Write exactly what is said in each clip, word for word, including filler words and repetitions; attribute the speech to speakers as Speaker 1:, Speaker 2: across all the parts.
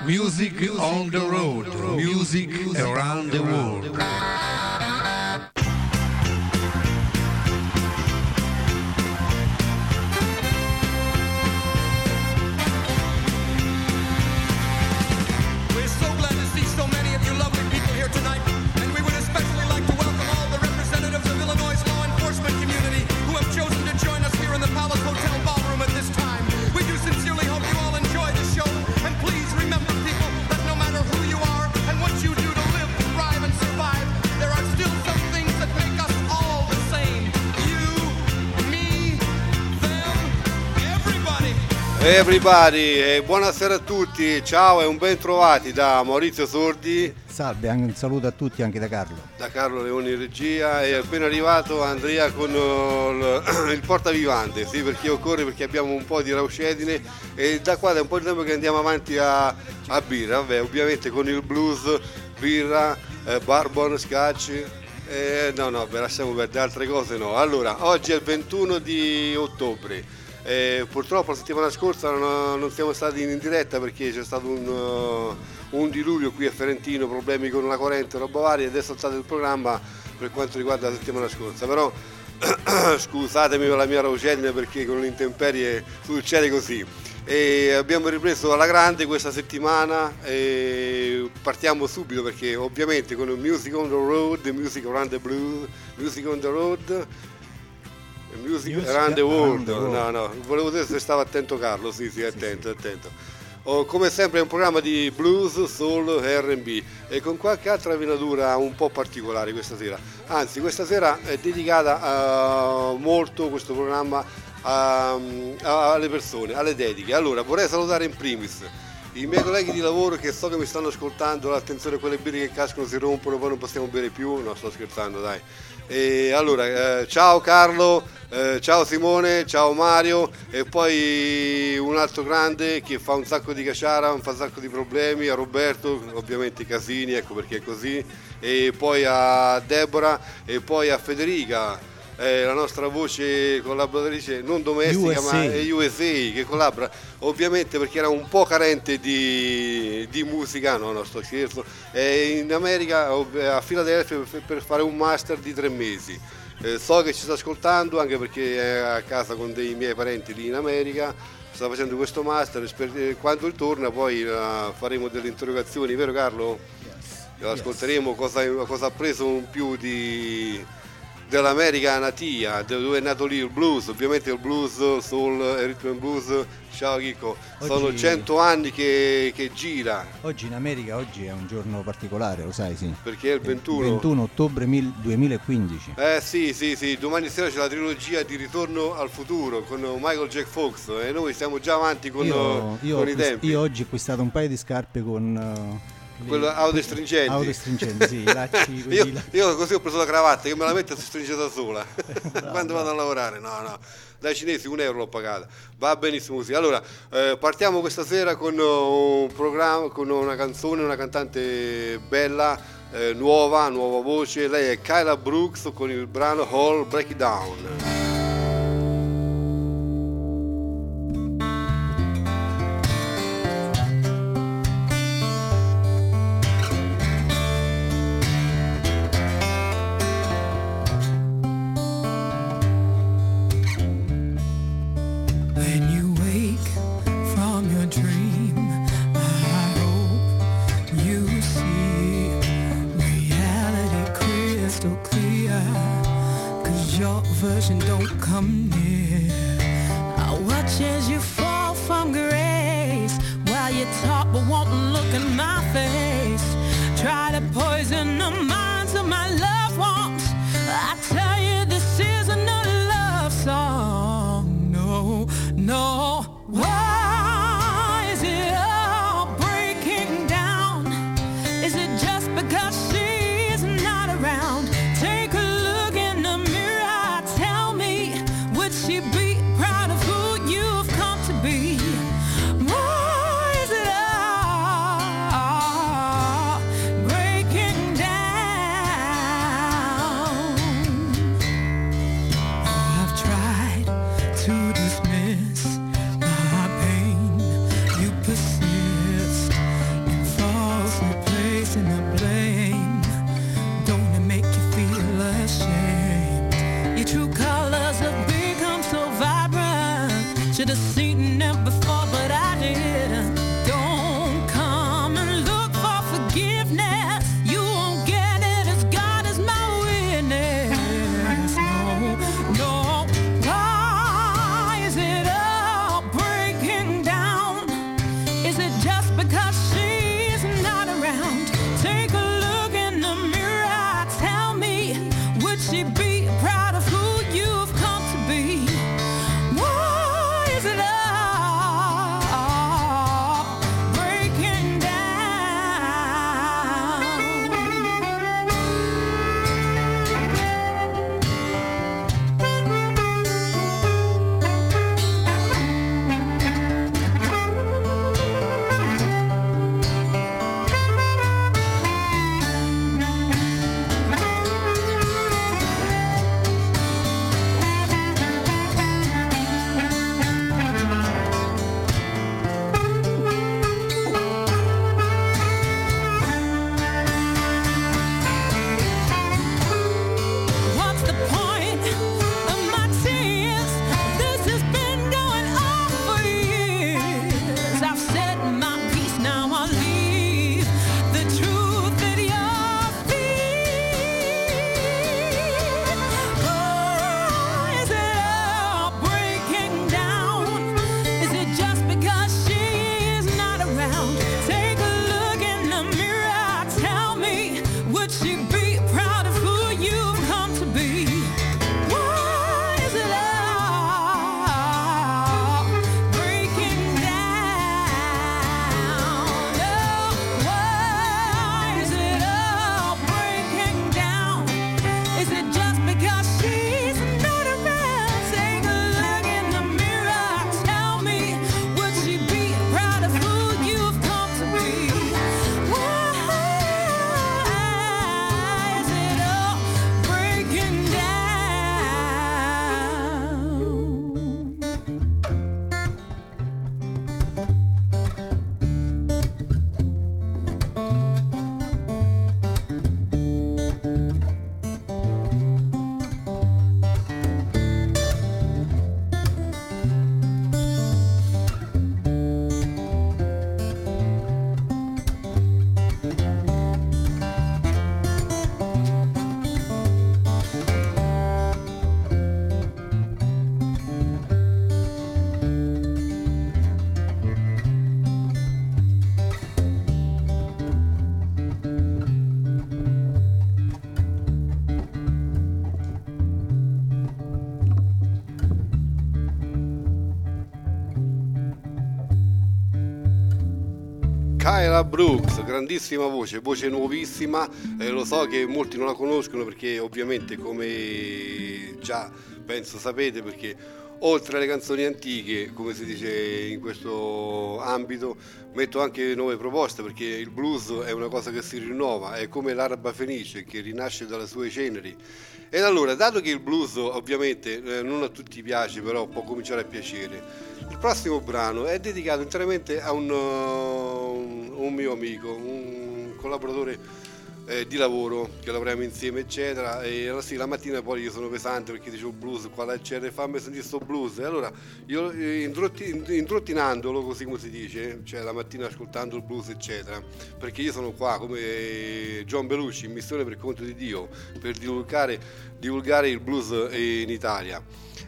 Speaker 1: Music on the road, music around the world.
Speaker 2: We're so glad to see so many of you lovely people here tonight, and we would especially like to welcome all the representatives of Illinois' law enforcement community who have chosen to join us here in the Palace Hotel ballroom at this time. We do sincerely hope you all enjoy the show, and please remember, people, that no matter who you are and what you do to live, thrive, and survive, there are still some things that make us all the same. You, me, them, everybody.
Speaker 3: Everybody, e buonasera a tutti, ciao e un ben trovati da Maurizio Sordi.
Speaker 4: Salve, anche un saluto a tutti anche da Carlo.
Speaker 3: Da Carlo Leoni in regia, è appena arrivato Andrea con uh, il, il portavivante, sì, perché occorre, perché abbiamo un po' di raucedine e da qua da un po' di tempo che andiamo avanti a, a birra, vabbè, ovviamente con il blues, birra, eh, bourbon, scotch, eh, no no, beh, lasciamo perdere altre cose, no. Allora, oggi è il ventuno di ottobre. Eh, purtroppo la settimana scorsa non, non siamo stati in diretta perché c'è stato un, uh, un diluvio qui a Ferentino, problemi con la corrente, roba varia, ed è saltato il programma per quanto riguarda la settimana scorsa, però scusatemi per la mia raucedine perché con le intemperie succede così. E abbiamo ripreso alla grande questa settimana e partiamo subito perché ovviamente con il Music on the Road, Music Around the Blues, Music on the Road, Music, Music around the world. world, no no, volevo dire se stava attento Carlo, sì sì, attento, sì, sì. attento. Oh, come sempre è un programma di blues, soul, R and B e con qualche altra venatura un po' particolare questa sera, anzi questa sera è dedicata uh, molto questo programma a, a, alle persone, alle dediche. Allora vorrei salutare in primis i miei colleghi di lavoro che so che mi stanno ascoltando, attenzione a quelle birre che cascano, si rompono, poi non possiamo bere più, no sto scherzando dai. E allora eh, ciao Carlo, eh, ciao Simone, ciao Mario e poi un altro grande che fa un sacco di caciara, fa un sacco di problemi, a Roberto, ovviamente i casini, ecco perché è così, e poi a Deborah e poi a Federica, eh, la nostra voce collaboratrice non domestica
Speaker 4: U S A.
Speaker 3: ma è U S A che collabora ovviamente perché era un po' carente di, di musica, no no sto scherzo, è in America a Filadelfia per fare un master di tre mesi, eh, so che ci sta ascoltando anche perché è a casa con dei miei parenti lì in America, sta facendo questo master, per, quando ritorna poi uh, faremo delle interrogazioni, vero Carlo? Yes. Ascolteremo yes. Cosa, cosa ha preso in più di dell'America natia, dove è nato lì il blues, ovviamente il blues, soul, rhythm and blues. Ciao Chicco, oggi, sono cento anni che, che gira.
Speaker 4: Oggi in America oggi è un giorno particolare, lo sai, sì.
Speaker 3: Perché è il ventuno?
Speaker 4: Il ventuno ottobre duemilaquindici.
Speaker 3: Eh sì, sì, sì, domani sera c'è la trilogia di Ritorno al futuro con Michael J. Fox e noi stiamo già avanti con,
Speaker 4: io, io
Speaker 3: con i tempi.
Speaker 4: Io oggi ho acquistato un paio di scarpe con... Uh,
Speaker 3: quello autostringenti,
Speaker 4: autostringenti sì, lacci,
Speaker 3: io,
Speaker 4: là.
Speaker 3: io così ho preso la cravatta che me la metto e si stringe da sola quando bravo. Vado a lavorare, no no, dai cinesi un euro l'ho pagata, va benissimo così. Allora eh, partiamo questa sera con un programma, con una canzone, una cantante bella, eh, nuova, nuova voce, lei è Kyla Brooks con il brano All Break It Down.
Speaker 5: Don't come near. I watch as you fall from grace while you talk but won't look in my face. Try to poison the minds of my loved ones. I tell you this isn't a love song. No, no. Why is it all breaking down? Is it just because she's not around? Take a look in the mirror. Would she be proud of who you've come to be? Why is it all breaking down? should have seen it before, but I didn't. Don't come and look for forgiveness. You won't get it as God is my witness. No, no. Why is it all breaking down? Is it just because she's not around? Take a look in the mirror. Tell me, would she be proud of who you've come to be? Why is it all breaking down? What's the point of my tears? This has been going on for years. I've said my piece, now I'll leave the truth at your feet. Why is it all breaking down? Is it just because she's not around? Take a look in the mirror. Tell me, would she be proud of who you've come to be? Why is it all breaking down? Oh, why is it all breaking down? Is it just because she's not around? Take a look in the mirror. Tell me, would she be proud of who you've come to be? Why is it all breaking down?
Speaker 3: Kyla Brooks, grandissima voce, voce nuovissima, eh, lo so che molti non la conoscono perché ovviamente, come già penso sapete, perché oltre alle canzoni antiche, come si dice in questo ambito, metto anche nuove proposte, perché il blues è una cosa che si rinnova, è come l'araba fenice che rinasce dalle sue ceneri. Ed allora, dato che il blues ovviamente eh, non a tutti piace, però può cominciare a piacere, il prossimo brano è dedicato interamente a un, uh, un mio amico, un collaboratore eh, di lavoro, che lavoriamo insieme eccetera, e allora sì, la mattina poi io sono pesante perché dicevo blues, qua là c'era, fammi sentire sto blues, e allora io eh, introtti, introttinandolo, così come si dice, cioè la mattina ascoltando il blues eccetera, perché io sono qua come John Belushi in missione per conto di Dio per divulgare, divulgare il blues in Italia.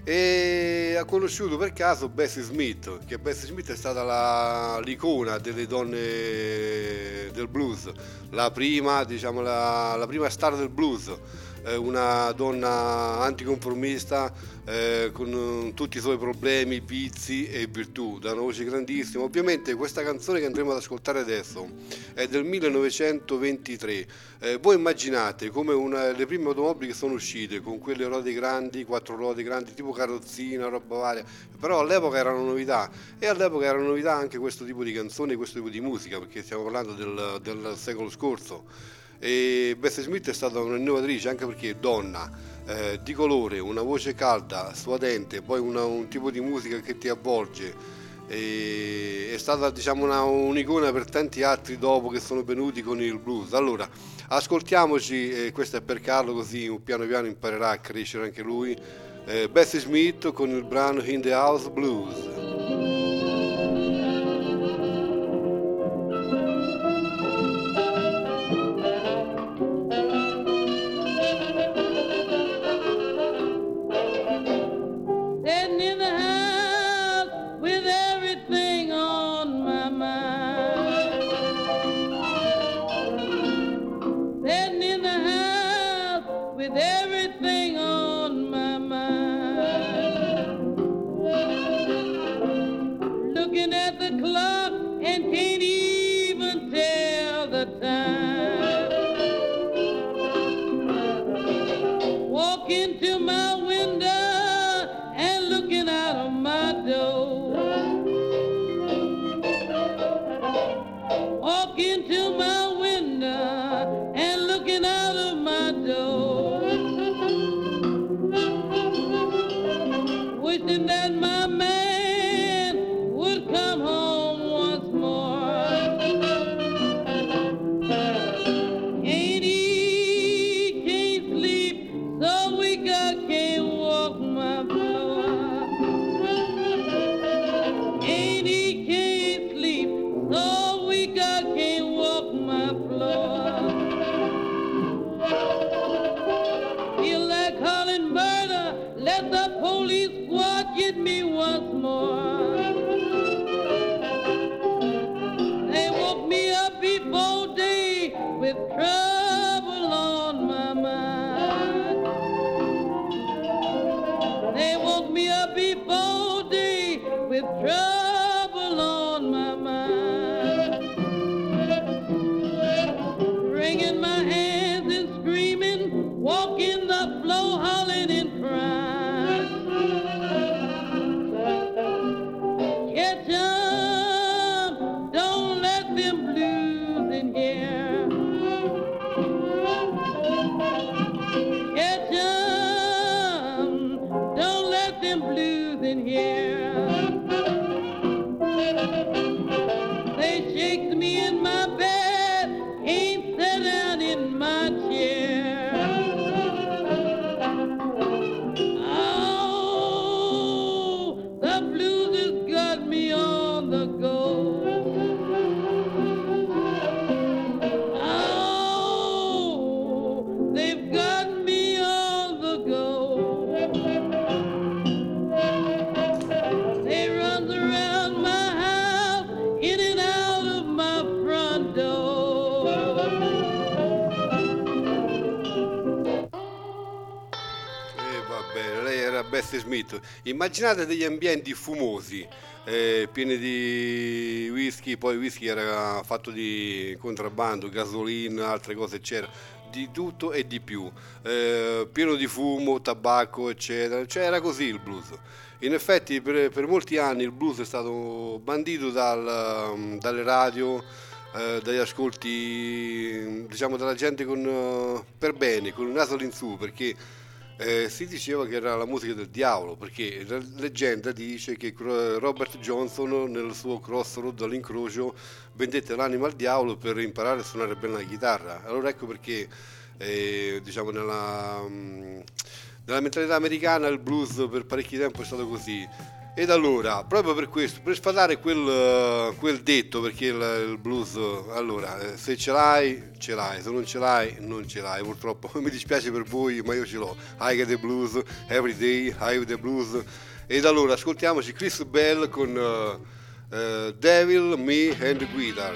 Speaker 3: E ha conosciuto per caso Bessie Smith, che Bessie Smith è stata la, l'icona delle donne del blues, la prima, diciamo, la, la prima star del blues, eh, una donna anticonformista, eh, con tutti i suoi problemi, vizi e virtù, da una voce grandissima. Ovviamente questa canzone che andremo ad ascoltare adesso è del millenovecentoventitré. Eh, voi immaginate come una, le prime automobili che sono uscite con quelle ruote grandi, quattro ruote grandi, tipo carrozzina, roba varia, però all'epoca erano novità, e all'epoca erano novità anche questo tipo di canzoni, questo tipo di musica, perché stiamo parlando del, del secolo scorso. E Bessie Smith è stata un'innovatrice anche perché è donna, eh, di colore, una voce calda, suadente, poi una, un tipo di musica che ti avvolge, e è stata, diciamo, una, un'icona per tanti altri dopo che sono venuti con il blues. Allora ascoltiamoci, eh, questo è per Carlo, così piano piano imparerà a crescere anche lui. eh, Bessie Smith con il brano In the House Blues.
Speaker 5: everything on my mind. Looking at the clock and can't even tell the time. Walking to my window and looking out of my door. Walking to my window and looking out of my door. Wishing that my man would come home once more. Ain't eat, can't sleep, so weak I can't walk my floor. Ain't eat, can't sleep, so weak I can't walk my floor. Feel like calling murder, let the police squad get me once more. They woke me up before day with trouble on my mind. They woke me up before day with trouble on my mind. Wringing my hands and screaming, walking the floor, hollering and crying. Catch 'em, don't let them blues in here. Catch 'em, don't let them blues in here. They shakes me in my bed, can't sit down in my chair. Oh, the blues has got me on the go. Oh, they've got me on the go. They runs around my house, in and out of my front door.
Speaker 3: Eh, va bene, lei era Bessie Smith. Immaginate degli ambienti fumosi, eh, pieni di whisky, poi il whisky era fatto di contrabbando, gasolina, altre cose c'era, di tutto e di più, eh, pieno di fumo, tabacco, eccetera. Cioè era così il blues. In effetti per, per molti anni il blues è stato bandito dal, dalle radio, eh, dagli ascolti, diciamo dalla gente con, eh, per bene, con il naso all'insù, perché eh, si diceva che era la musica del diavolo, perché la leggenda dice che Robert Johnson nel suo Crossroad all'incrocio vendette l'anima al diavolo per imparare a suonare bene la chitarra. Allora ecco perché eh, diciamo nella, nella mentalità americana il blues per parecchio tempo è stato così. Ed allora, proprio per questo, per sfatare quel, quel detto, perché il, il blues, allora, se ce l'hai, ce l'hai, se non ce l'hai, non ce l'hai, purtroppo. Mi dispiace per voi, ma io ce l'ho. I get the blues, every day, I get the blues. Ed allora, ascoltiamoci Chris Bell con uh, uh, Devil, Me and the Guitar.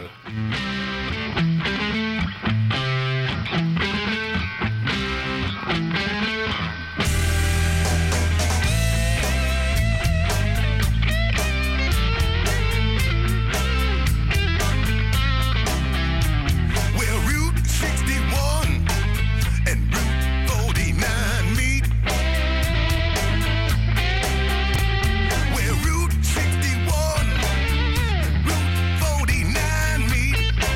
Speaker 6: Where Route sixty-one, Route forty-nine meet.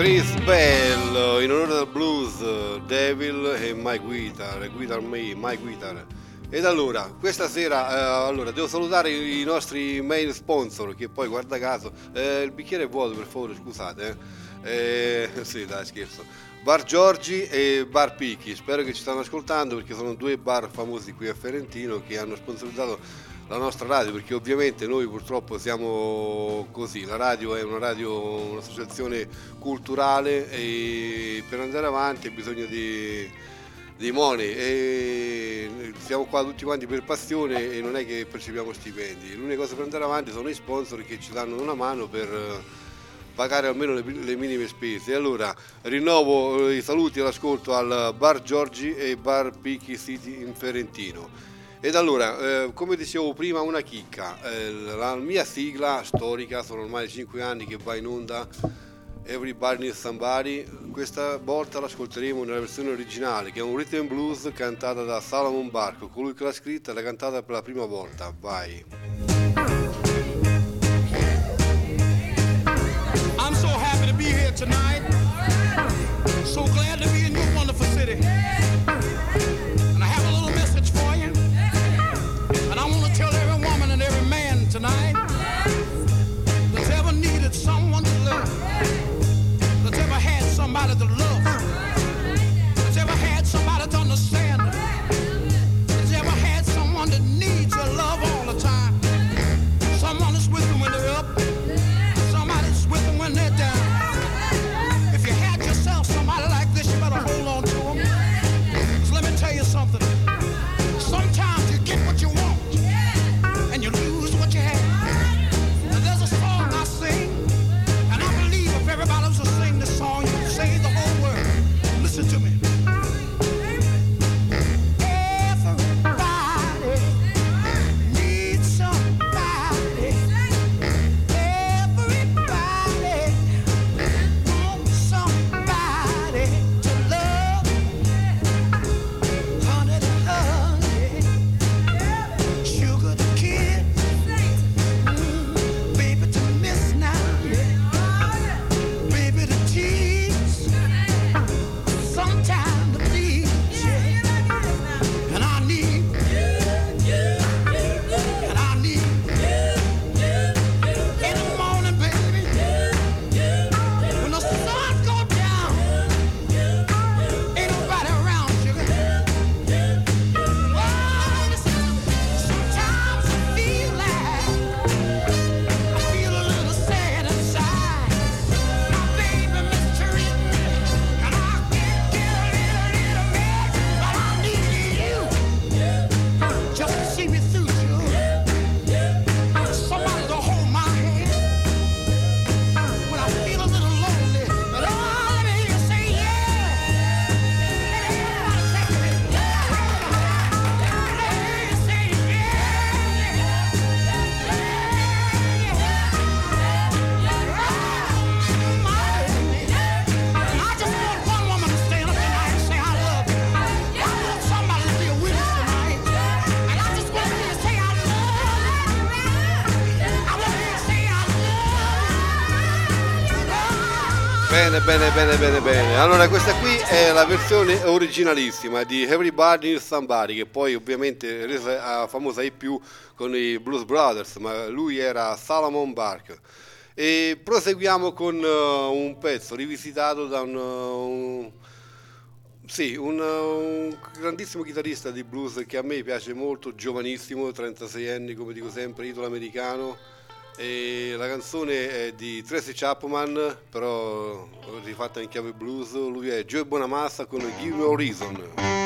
Speaker 3: Chris Bell in onore del blues, Devil e My Guitar, Guitar Me, My Guitar. Ed allora, questa sera eh, allora, devo salutare i nostri main sponsor, che poi guarda caso, eh, il bicchiere è vuoto, per favore, scusate. Eh. Eh, sì, dai, scherzo. Bar Giorgi e Bar Picchi, spero che ci stanno ascoltando, perché sono due bar famosi qui a Ferentino che hanno sponsorizzato la nostra radio, perché ovviamente noi purtroppo siamo così, la radio è una radio, un'associazione culturale e per andare avanti ha bisogno di, di money e siamo qua tutti quanti per passione e non è che percepiamo stipendi. L'unica cosa per andare avanti sono i sponsor che ci danno una mano per pagare almeno le, le minime spese. E allora rinnovo i saluti e l'ascolto al Bar Giorgi e Bar Picchi City in Ferentino. Ed allora, eh, come dicevo prima, una chicca, eh, la mia sigla storica, sono ormai cinque anni che va in onda, Everybody Needs Somebody, questa volta l'ascolteremo nella versione originale, che è un rhythm and blues cantata da Salomon Barco, colui che l'ha scritta e l'ha cantata per la prima volta. Vai!
Speaker 2: I'm so happy to be here tonight, so glad to be in your wonderful city, and I have a little message for you. And I want to tell every woman and every man tonight that's ever needed someone to love, that's ever had somebody to love, that's ever had somebody to understand, that's ever had someone that needs your love all the time. Someone is with them when they're up, somebody's with them when they're down. If you had yourself somebody like this, you better hold on to them. 'Cause let me tell you something. Sometimes you get what you want and you lose what you have. And there's a song I sing, and I believe if everybody was to sing this song, you'd save the whole world. Listen to me. Everybody needs somebody. Everybody wants somebody to love. Honey to honey, sugar to kiss, mm, baby to miss now, baby to tease, sometime to please, yeah. And I need, and I need, in the morning, baby, when the sun goes down, ain't nobody around, sugar. Oh, listen, sometimes I feel like I feel a little sad inside. My baby mistreating me, and I can get a little, little mad, but I need you just to see me through, sugar. Somebody to hold my hand when I feel a little lonely. But oh, let me hear you say yeah. Everybody say yeah. Let me hear you say yeah. I just want one woman to stand up tonight and say I love you. I want somebody to be a witness tonight. And I just want you to say I love you. I want you to say I love you.
Speaker 3: Bene, bene, bene, bene, bene. Allora, questa qui è la versione originalissima di Everybody Needs Somebody, che poi ovviamente resa famosa ai più con i Blues Brothers, ma lui era Salomon Bark. E proseguiamo con uh, un pezzo rivisitato da un, uh, un sì, un, uh, un grandissimo chitarrista di blues che a me piace molto, giovanissimo, trentasei anni, come dico sempre, italo-americano. E la canzone è di Tracy Chapman, però rifatta in chiave blues. Lui è Joe Bonamassa con Give No Reason.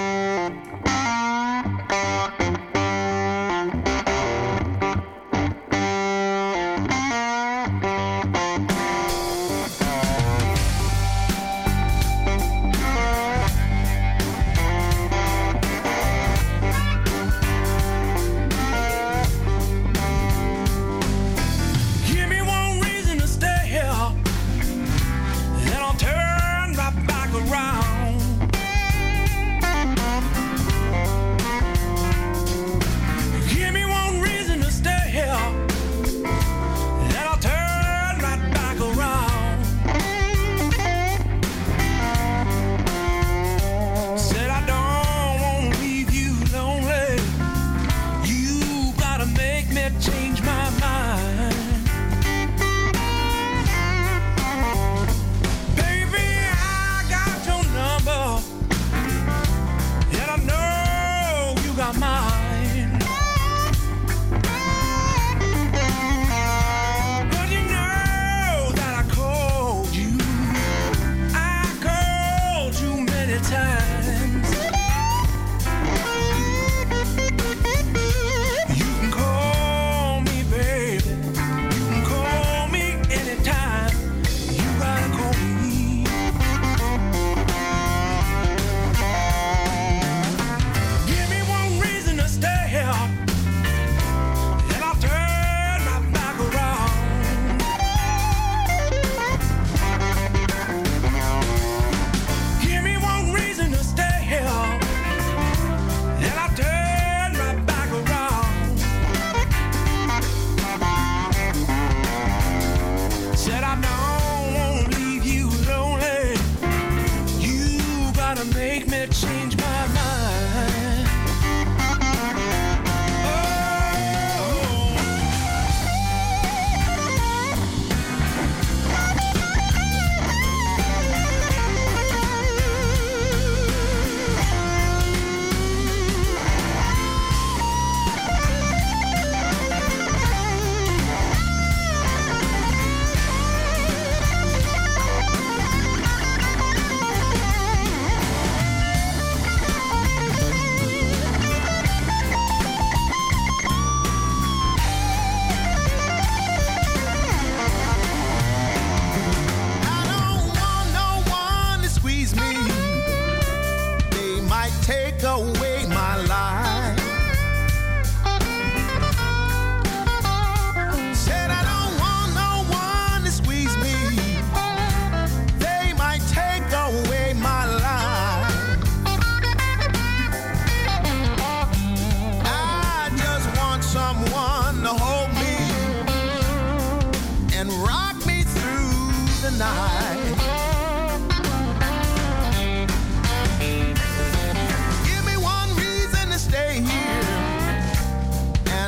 Speaker 6: Give me one reason to stay here, and I'll turn right back around.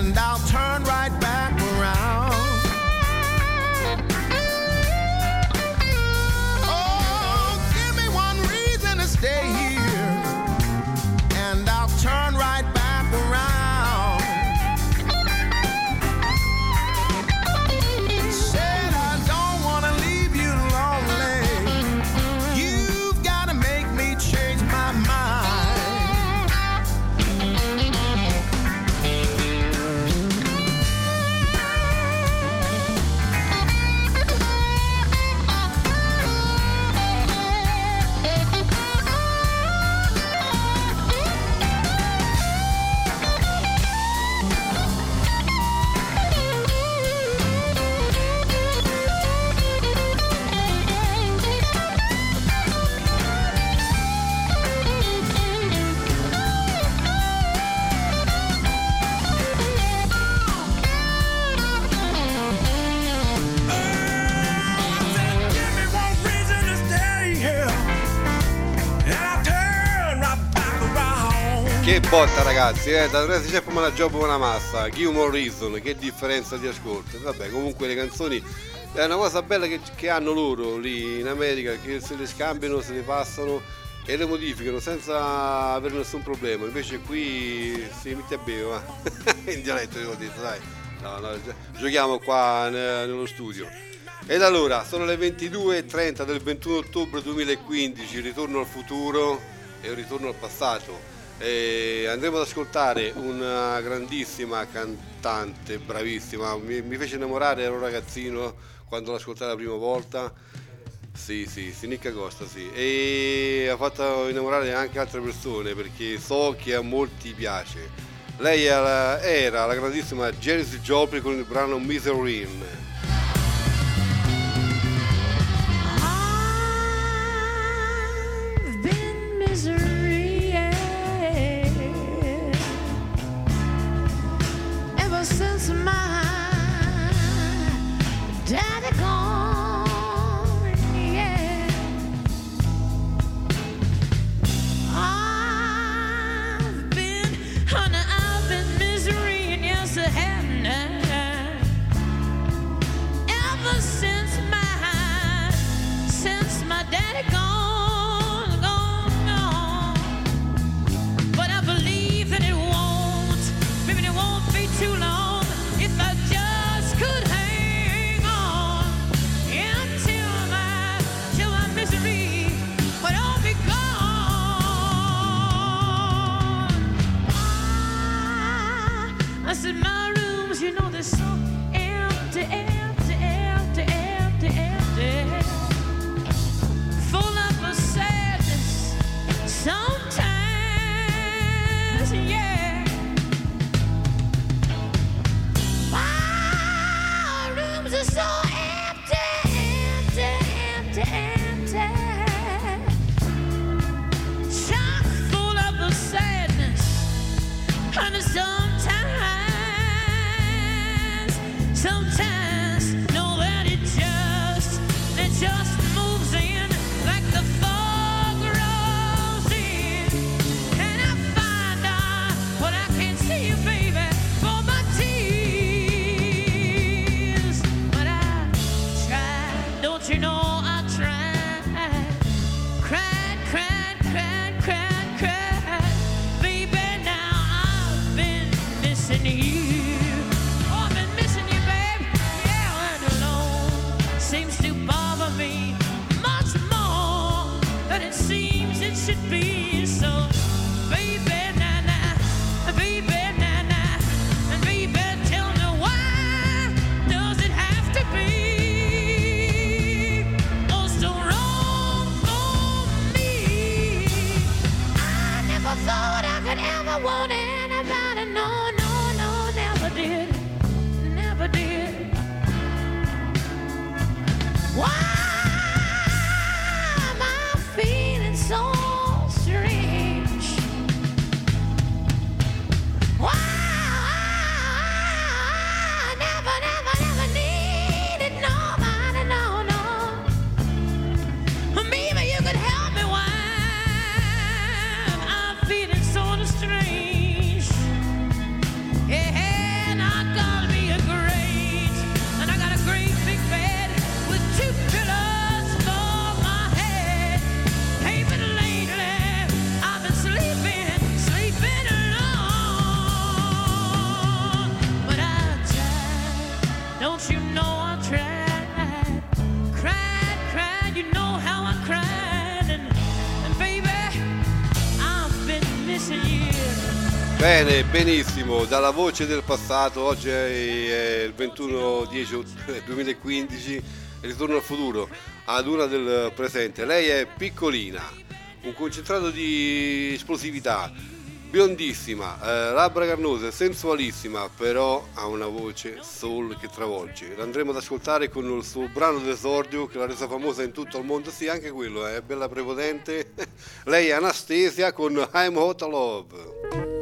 Speaker 6: and I'll turn right back around. Oh, give me one reason to stay here, and I'll turn right back around. Said I don't want to leave you lonely. You've got to make me change my mind.
Speaker 3: Che botta ragazzi, eh? Da tre c'è come una job una massa, Give More Reason, che differenza di ascolto. Vabbè, comunque le canzoni è una cosa bella che, che hanno loro lì in America, che se le scambiano, se le passano e le modificano senza avere nessun problema. Invece qui si mette a bere, in dialetto devo dire, dai. No, no, giochiamo qua nello studio. Ed allora, sono le ventidue e trenta del ventuno ottobre duemilaquindici, ritorno al futuro e ritorno al passato. E andremo ad ascoltare una grandissima cantante, bravissima, mi, mi fece innamorare, ero ragazzino quando l'ascoltai la prima volta, sì sì, Sinicca Costa, sì, e ha fatto innamorare anche altre persone perché so che a molti piace. Lei era, era la grandissima Janis Joplin con il brano Misery.
Speaker 5: Since my daddy gone, yeah, I've been, honey, I've been misery, and yes I have now. Ever since my, since my daddy gone, gone, gone. But I believe that it won't, maybe it won't be too long. I said my rooms, you know, they're so empty, empty, empty, empty, empty, full of a sadness sometimes, yeah. My rooms are so empty, empty, empty, empty, chock full of a sadness, and sometimes Sometimes
Speaker 3: Bene, benissimo, dalla voce del passato, oggi è il ventuno dieci duemilaquindici, ritorno al futuro, ad una del presente. Lei è piccolina, un concentrato di esplosività, biondissima, eh, labbra carnose, sensualissima, però ha una voce soul che travolge. L'andremo ad ascoltare con il suo brano d'esordio che l'ha resa famosa in tutto il mondo, sì, anche quello è bella prepotente. Lei è Anastasia con I'm Hot Love.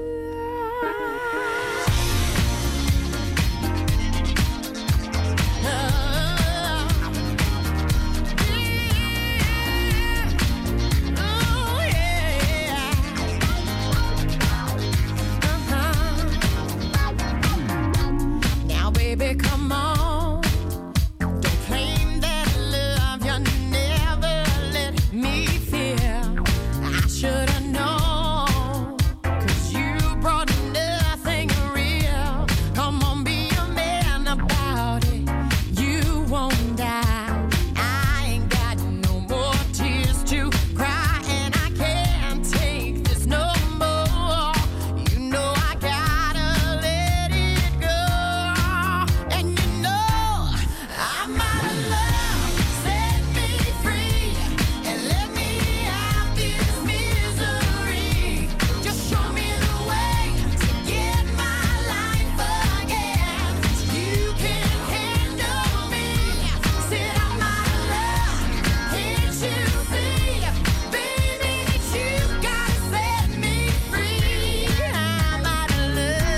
Speaker 5: Baby, come on. Don't claim that love you never let me feel. I should have known, 'cause you brought nothing real. Come on, be a man about it. You won't die. I ain't got no more tears to cry, and I can't take this no more. You know I gotta let it go. And you know I'm out of love. Set me free and let me out this misery. Just show me the way to get my life again. You can handle me. Said I'm out of love. Can't you see, baby, that you gotta set me free? I'm out of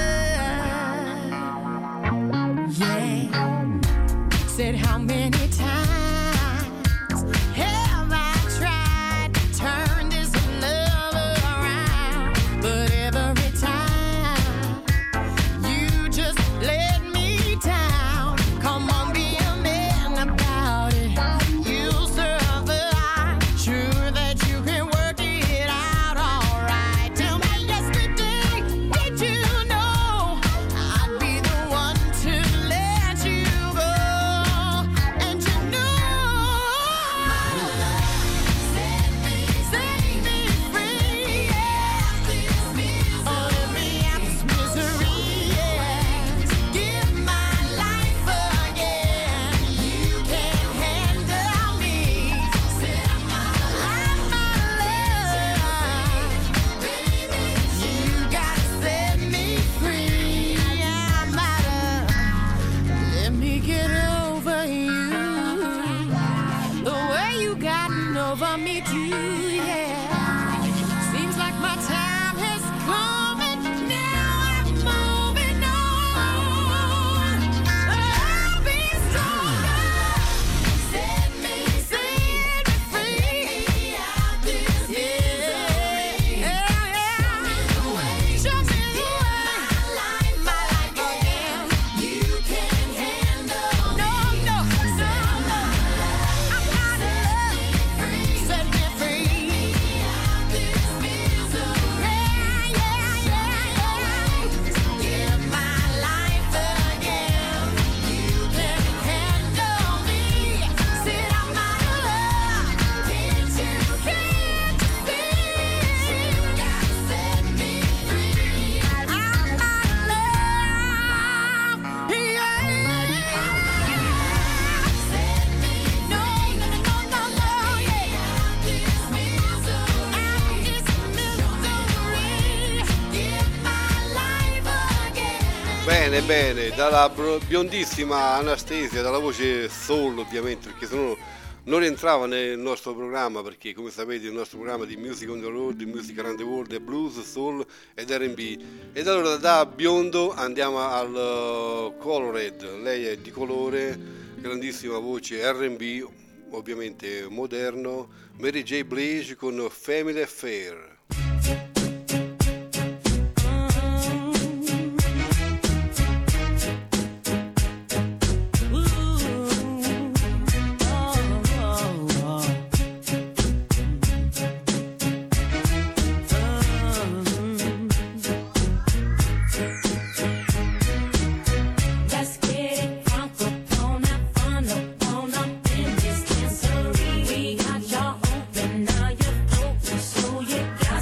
Speaker 5: love. Yeah. Said how many times have I tried to turn this love around? But every time you just let me down. Come on, be a man about it. You'll survive. Sure that you can work it out alright. Tell me yesterday, did you know I'd be the one to let you go? And you know set me, set me free, yeah. Oh, let me out this misery, yeah. Give my life again. You can't handle me. Said I'm out of love, baby. You gotta set me free. I'm out of. Let me get over you. The way you gotten over me too, yeah. Seems like my time has come and now I'm moving on. I'll be stronger. Set me, set me free. Out this misery. Yeah, yeah. Show me the way. My life, my life again. You can't handle me. No, no, no, no. I'm out of love. Set me free. Out this misery. Yeah, yeah, yeah, yeah. Give my life again. You can't handle me. Said I'm out of love. Can't you, can't you see? You gotta set me free. I'm out of love. Yeah. Set me, no, no, no, no, no, yeah. Out this misery. Out this misery. Give my life again.
Speaker 3: Bene, bene, dalla bro- biondissima Anastasia, dalla voce soul ovviamente, perché sennò non rientrava nel nostro programma, perché come sapete il nostro programma di Music on the Road, Music Around the World è blues, soul ed R and B. Ed allora da biondo andiamo al uh, Colored, lei è di colore, grandissima voce R and B, ovviamente moderno, Mary J. Blige con Family Affair.
Speaker 7: Let's get it crunk up on that fun up on up in this dancery. We got y'all open, now you're open, so you got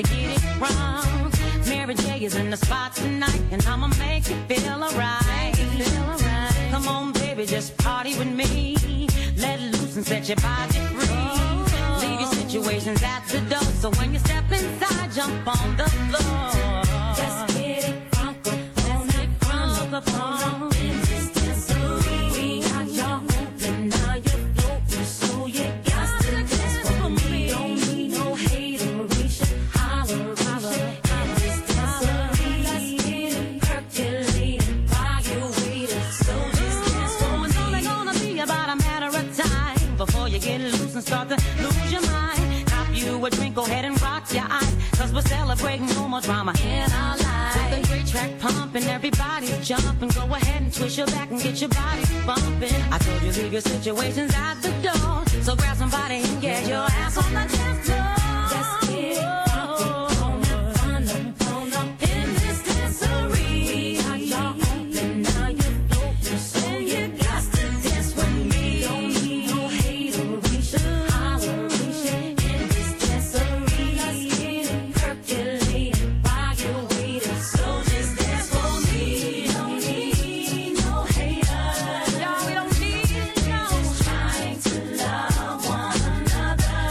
Speaker 8: to get it wrong. Mary J is in the spot tonight, and I'ma make you feel alright. Come on, baby, just party with me. Let loose and set your body free. Leave your situations at the door, so when you step inside, jump on the floor.
Speaker 7: Let's get it crunk up on it, crunk up on it. In this dancery, we got y'all open, now you're floating, so you got to dance for me. Don't need no hateration, holler, holler. In this dancery, let's get it percolating, while you're waiting, so just dance for me.
Speaker 8: It's only gonna be about a matter of time before you get loose and start to lose your mind. Cop you a drink, go ahead and rock your eyes, cause we're celebrating no more drama in our lives. With a great track pumping, everybody's jumping. Go ahead and twist your back and get your body bumping. I told you leave your situations at the door, so grab somebody and get your ass on the dance floor.
Speaker 7: Let's get it crunk up on it, fun up, fun up. In this dancery, we got y'all open, now you're floating, so you got to dance with me. Don't need no hateration, holleration. In this dancery, let's get it percolating, while you're waiting, so just dance for me. Don't need no haters,
Speaker 8: No, we don't need no
Speaker 7: trying to love one another.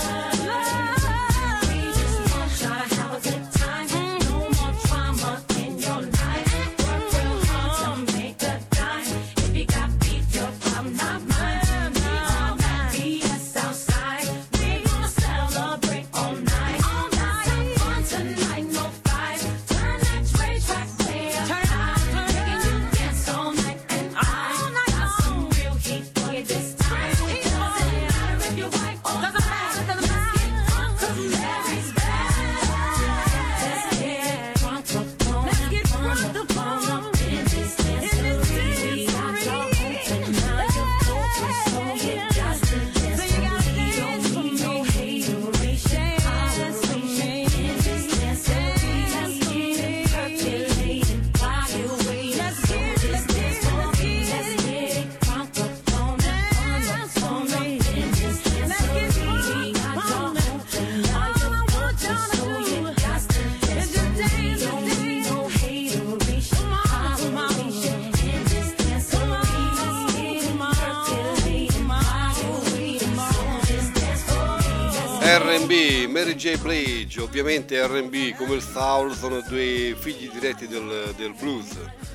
Speaker 7: We just want y'all to have a good time. No more drama in your life. Work real hard to make a dime. If you got beef, your problem, not mine. We all got B S outside. We gonna celebrate all night. All night, have fun tonight, no fight. Turn that Dre track player high. Making you dance all night, and I got some real heat for you this time. Doesn't matter if you're white or black. Let's get drunk 'cause Mary's back. Let's get drunk up on
Speaker 8: Let's get
Speaker 7: it,
Speaker 8: drunk up on it.
Speaker 7: in this dancery. We got y'all open, now you're floating, so you got to dance
Speaker 8: So you gotta
Speaker 7: for me.
Speaker 8: dance
Speaker 7: Don't need
Speaker 8: for
Speaker 7: no
Speaker 8: me.
Speaker 7: hateration, holleration. In this dancery, let's get it percolating, while you're waiting,
Speaker 8: Let's
Speaker 7: so
Speaker 8: get it,
Speaker 7: just
Speaker 8: let's
Speaker 7: dance
Speaker 8: get it,
Speaker 7: for
Speaker 8: let's
Speaker 7: me.
Speaker 8: get
Speaker 7: Let's
Speaker 8: it.
Speaker 7: get it crunk up on it, fun up, fun up. In this
Speaker 8: Let's get
Speaker 7: dancery, we got
Speaker 8: crunk
Speaker 7: y'all
Speaker 8: on it.
Speaker 7: open, now
Speaker 8: All I
Speaker 7: you're
Speaker 8: want
Speaker 7: floating,
Speaker 8: y'all to
Speaker 7: so
Speaker 8: do
Speaker 7: you got to dance
Speaker 8: is just
Speaker 7: for me.
Speaker 8: dance,
Speaker 7: Don't
Speaker 8: just
Speaker 7: need
Speaker 8: dance.
Speaker 7: no hateration,
Speaker 8: Come on, come on.
Speaker 7: holleration. In this dancery, let's get it percolating, while you're waiting, so just dance for me. Let's
Speaker 3: R and B, Mary J. Blige, ovviamente R and B come il soul sono due figli diretti del, del blues.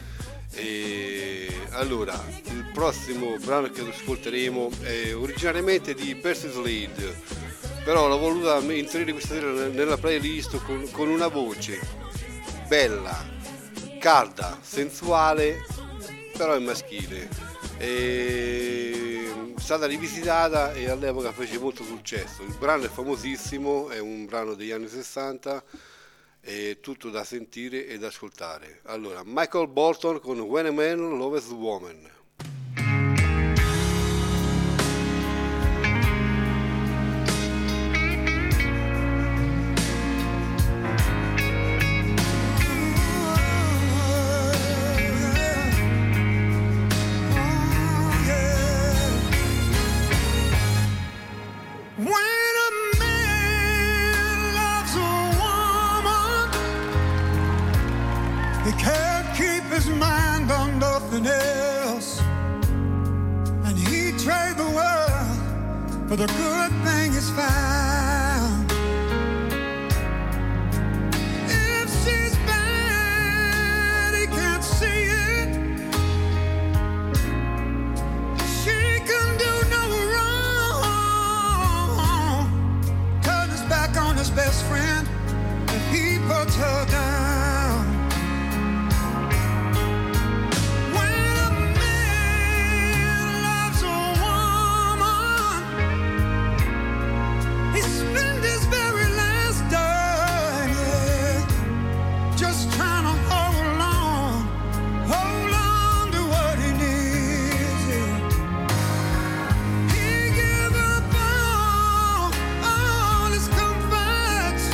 Speaker 3: E allora, il prossimo brano che ascolteremo è originariamente di Percy Slade, però l'ho voluta inserire questa sera nella playlist con, con una voce bella, calda, sensuale, però è maschile. E è stata rivisitata e all'epoca fece molto successo. Il brano è famosissimo, è un brano degli anni sessanta, è tutto da sentire e da ascoltare. Allora, Michael Bolton con When a Man Loves a Woman.
Speaker 6: When a man loves a woman, he can't keep his mind on nothing else, and he trade the world for the good thing he's found. If she's bad, he can't see it. She can do no wrong. Turn his back on his best friend if he puts her down. When a man loves a woman, he spends his very last dime, yeah, just trying to hold on, hold on to what he needs, yeah. He give up all, all his comforts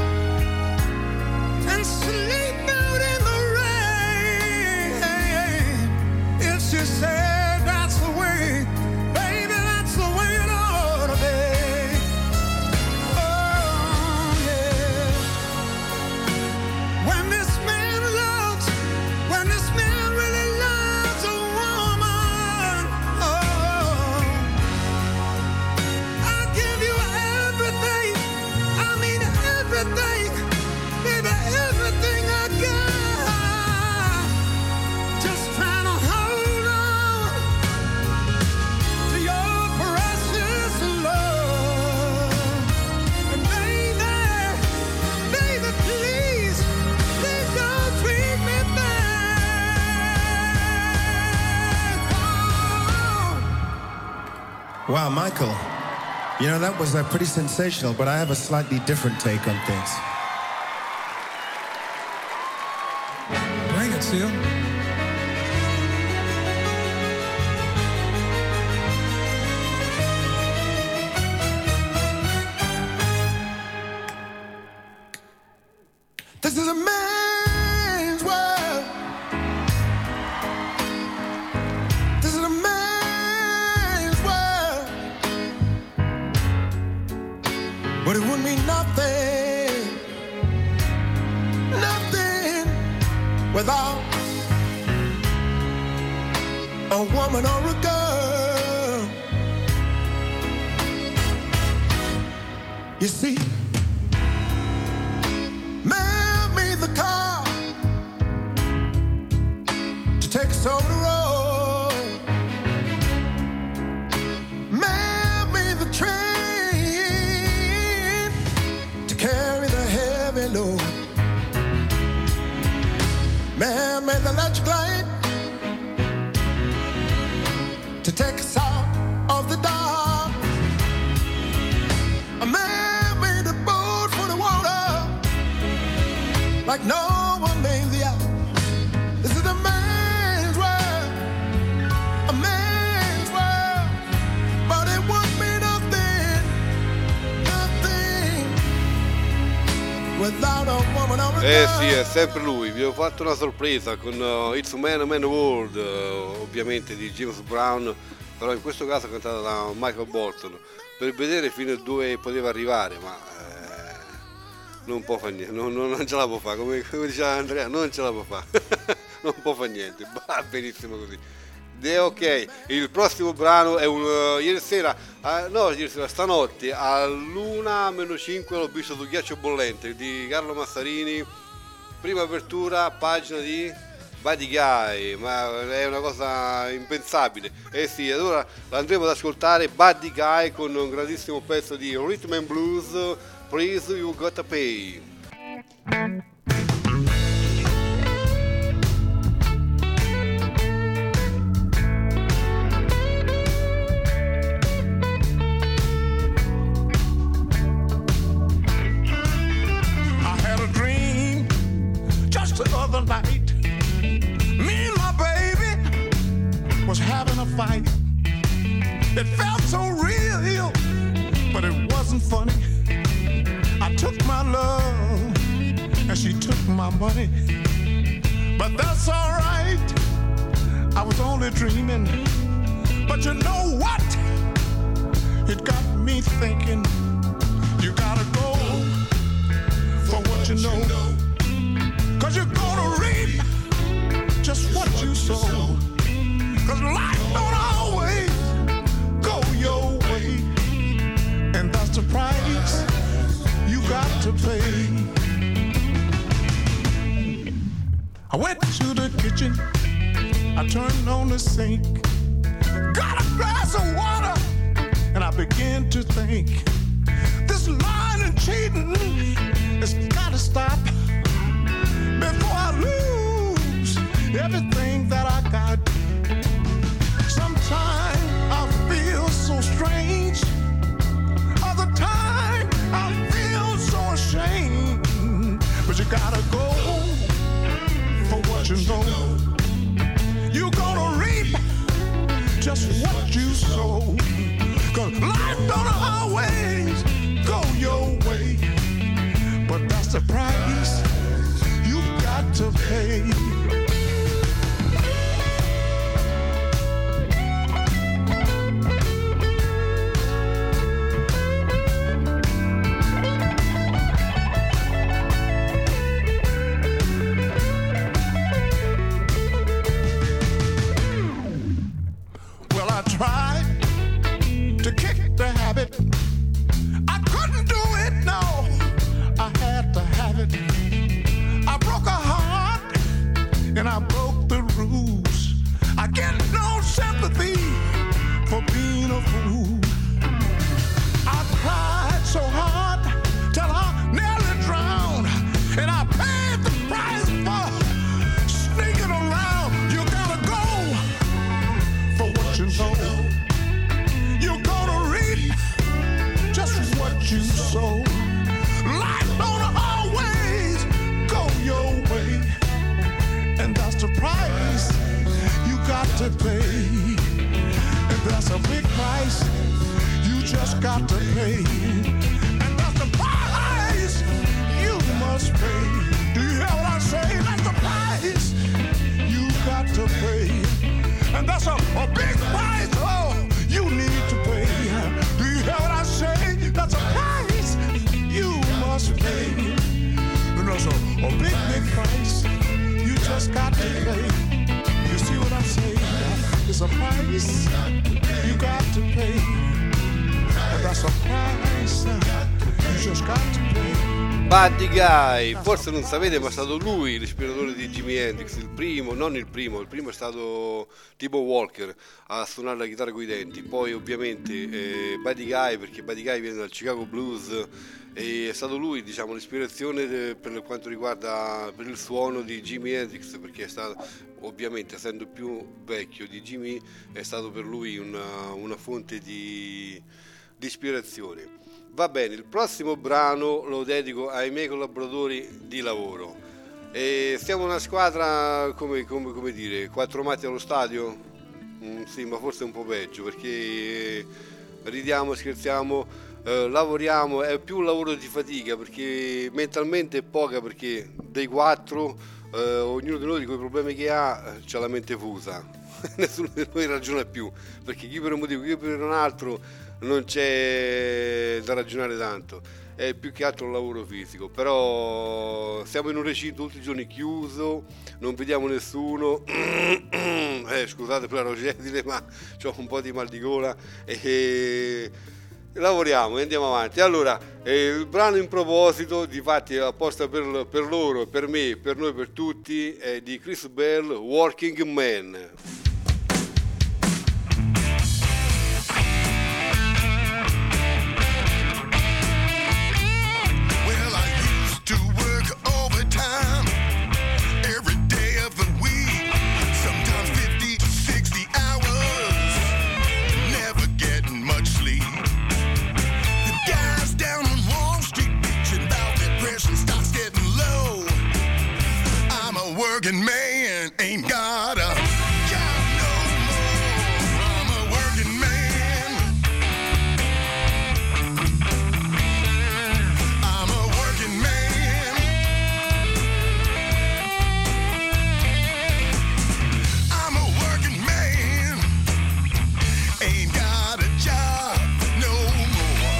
Speaker 6: and sleep out in the rain. If she said that's the way, baby, that's the way it ought to be. Oh, yeah.
Speaker 9: Wow, Michael, you know, that was uh, pretty sensational, but I have a slightly different take on things.
Speaker 6: Bring it, Seal. This is a man's world. This is a man's world. But it wouldn't mean nothing, nothing without a woman or a girl. You see, man made the car to take us over the road. Man made the train to carry the heavy load. Man made the electric light to take us out of the dark. A man made the boat for the water like no one made the hour. This is a man's world, a man's world, but it won't be nothing, nothing without a woman or a
Speaker 3: Eh
Speaker 6: girl.
Speaker 3: sì, è sempre lui. Vi ho fatto una sorpresa con uh, It's a Man, a Man World, uh, ovviamente di James Brown, però in questo caso cantata da Michael Bolton, per vedere fino a dove poteva arrivare, ma eh, non può fare niente, non, non, non ce la può fare, come, come diceva Andrea, non ce la può fare, non può fare niente, va benissimo così. De, ok, il prossimo brano è un uh, ieri sera, uh, no ieri sera, stanotte all'una meno cinque l'ho visto su Ghiaccio Bollente di Carlo Massarini, prima apertura, pagina di Buddy Guy, ma è una cosa impensabile. Eh sì, allora andremo ad ascoltare Buddy Guy con un grandissimo pezzo di Rhythm and Blues, Please You Gotta Pay.
Speaker 6: I had a dream just the other night. Me and my baby was having a fight. It felt so real, but it wasn't funny. I took my love and she took my money. But that's alright, I was only dreaming. But you know what? It got me thinking. You gotta go for what you know, 'cause you're gonna reap just what you sow. 'Cause life don't always go your way, and that's the price you got to pay. I went to the kitchen, I turned on the sink, got a glass of water, and I began to think, this lying and cheating has gotta stop before I lose everything that I got. Sometimes I feel so strange, other time I feel so ashamed. But you gotta go for what you know. You're gonna reap just what you sow. 'Cause life don't always go your way, but that's the price you got to pay. Well, I tried to pay. And that's a big price you just got to pay. And that's the price you must pay. Do you hear what I say? That's the price you got to pay. And that's a, a big price, oh, you need to pay. Do you hear what I say? That's a price you must pay. And that's a, a big, big price you just got to pay. You see what I'm saying? It's a price you got to pay. And that's a price you just got to pay.
Speaker 3: Buddy Guy, forse non sapete ma è stato lui l'ispiratore di Jimi Hendrix, il primo, non il primo, il primo è stato T-Bone Walker a suonare la chitarra coi denti, poi ovviamente eh, Buddy Guy, perché Buddy Guy viene dal Chicago Blues e è stato lui, diciamo, l'ispirazione de, per quanto riguarda per il suono di Jimi Hendrix, perché è stato, ovviamente essendo più vecchio di Jimi, è stato per lui una, una fonte di, di ispirazione. Va bene, il prossimo brano lo dedico ai miei collaboratori di lavoro. E siamo una squadra, come, come, come dire, quattro matti allo stadio? Mm, sì, ma forse un po' peggio, perché ridiamo, scherziamo, eh, lavoriamo, è più un lavoro di fatica, perché mentalmente è poca, perché dei quattro, eh, ognuno di noi con i problemi che ha, c'ha la mente fusa. Nessuno di noi ragiona più, perché chi per un motivo, chi per un altro non c'è da ragionare tanto, è più che altro un lavoro fisico. Però siamo in un recinto tutti i giorni chiuso, non vediamo nessuno, eh, scusate per la rocedine, ma ho un po' di mal di gola e, e lavoriamo e andiamo avanti. Allora, eh, il brano in proposito, difatti apposta per, per loro, per me, per noi, per tutti, è di Chris Bell, Working Man.
Speaker 10: Working man ain't got a job no more. I'm a working man. I'm a working man. I'm a working man. Ain't got a job no more.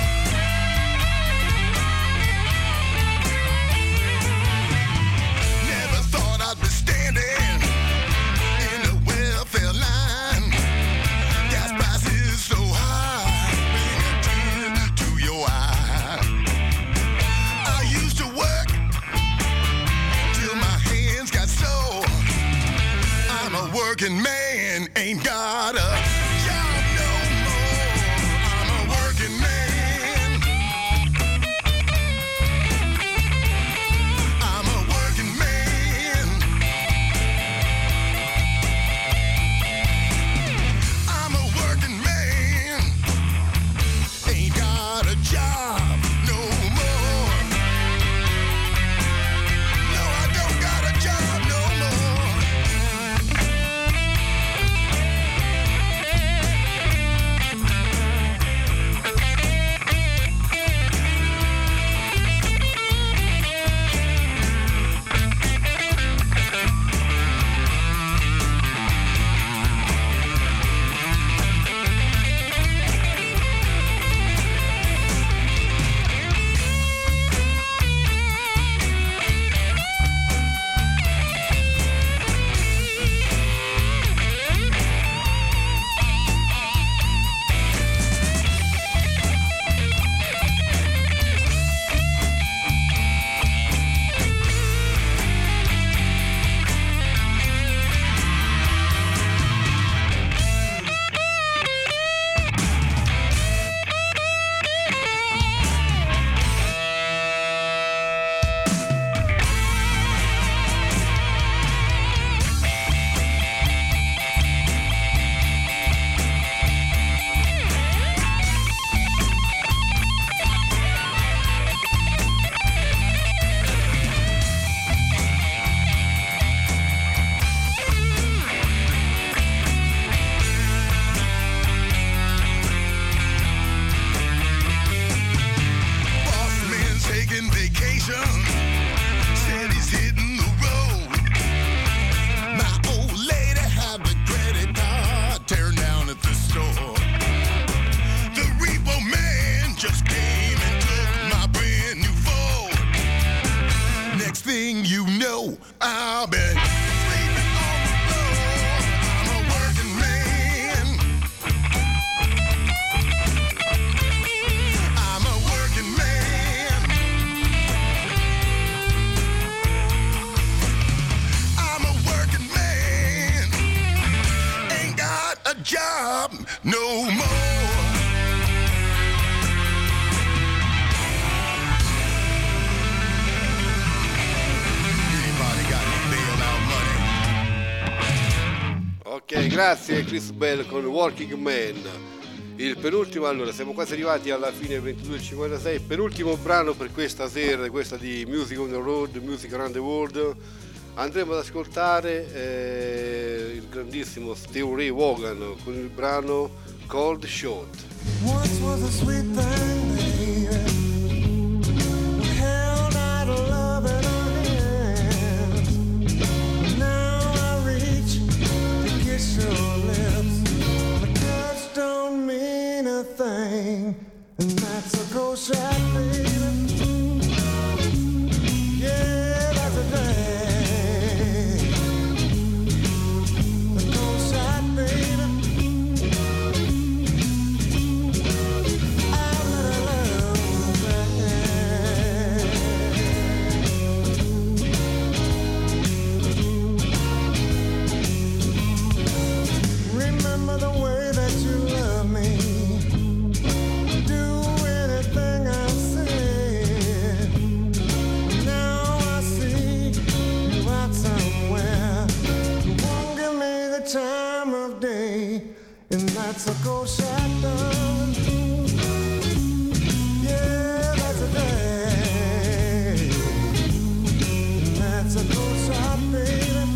Speaker 10: Never thought I'd be standing in the welfare line. Gas prices so high, bring a tear to your eye. I used to work till my hands got sore. I'm a working man, ain't got a job no more. I'm a working man. I'm a working man. I'm a working man. Ain't got a job no more. No, I don't got a job no more. stop no more. Anybody got any bailout money?
Speaker 3: Ok, grazie Chris Bell con Working Man. Il penultimo, allora siamo quasi arrivati alla fine ventidue e cinquantasei, penultimo brano per questa sera, questa di Music on the Road, Music Around the World. Andremo ad ascoltare eh, il grandissimo Stevie Ray Vaughan con il brano Cold Shot.
Speaker 6: Once was a sweet thing, baby. We held out a love in our hands. Now I reach to kiss your lips. My touch don't mean a thing, and that's a cold shot, baby. Yeah, that's a thing. The cold shot, baby. Remember the way that you love me. Do anything I said. Now I see you out somewhere. You won't give me the time of day, and that's a cold shot, darling. Yeah, that's a day. And that's a cold shot, baby.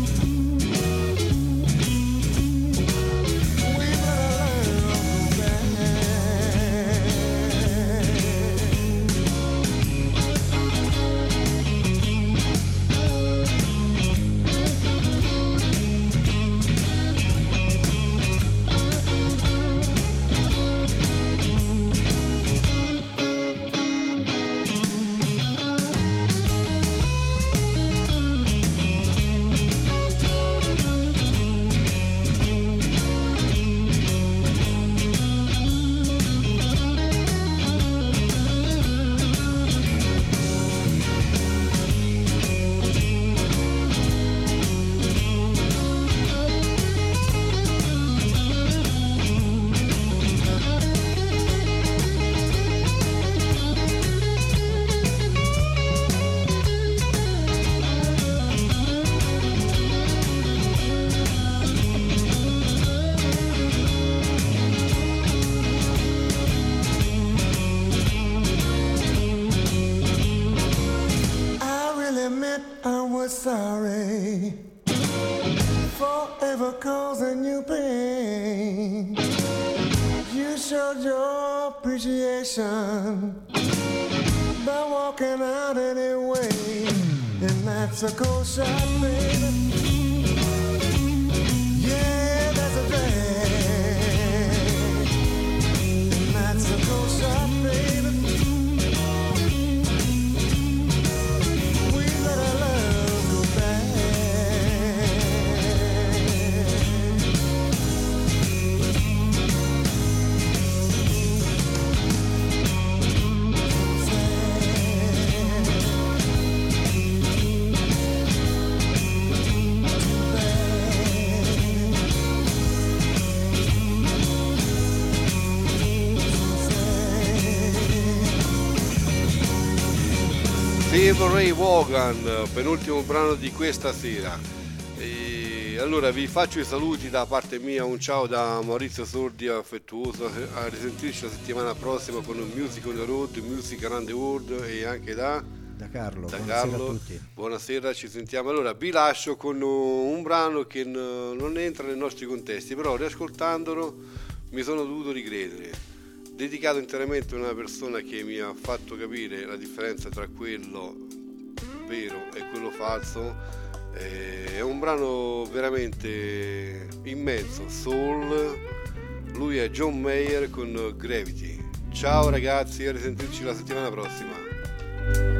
Speaker 6: Sorry for ever causing you pain. You showed your appreciation by walking out anyway, and that's a cold shot, baby. Yeah, that's a day, and that's a cold shot, baby. We let our love go back.
Speaker 3: Stevie Ray Vaughan, penultimo brano di questa sera. E allora vi faccio i saluti da parte mia, un ciao da Maurizio Sordi affettuoso, a risentirci la settimana prossima con Music on the Road, Music Around the World, e anche da,
Speaker 4: Da Carlo,
Speaker 3: da
Speaker 4: buonasera
Speaker 3: Carlo.
Speaker 4: a tutti.
Speaker 3: Buonasera, ci sentiamo. Allora vi lascio con un brano che n- non entra nei nostri contesti, però riascoltandolo mi sono dovuto ricredere. Dedicato interamente a una persona che mi ha fatto capire la differenza tra quello vero e quello falso. Eh, è un brano veramente immenso, soul. Lui è John Mayer con Gravity. Ciao ragazzi, a risentirci la settimana prossima.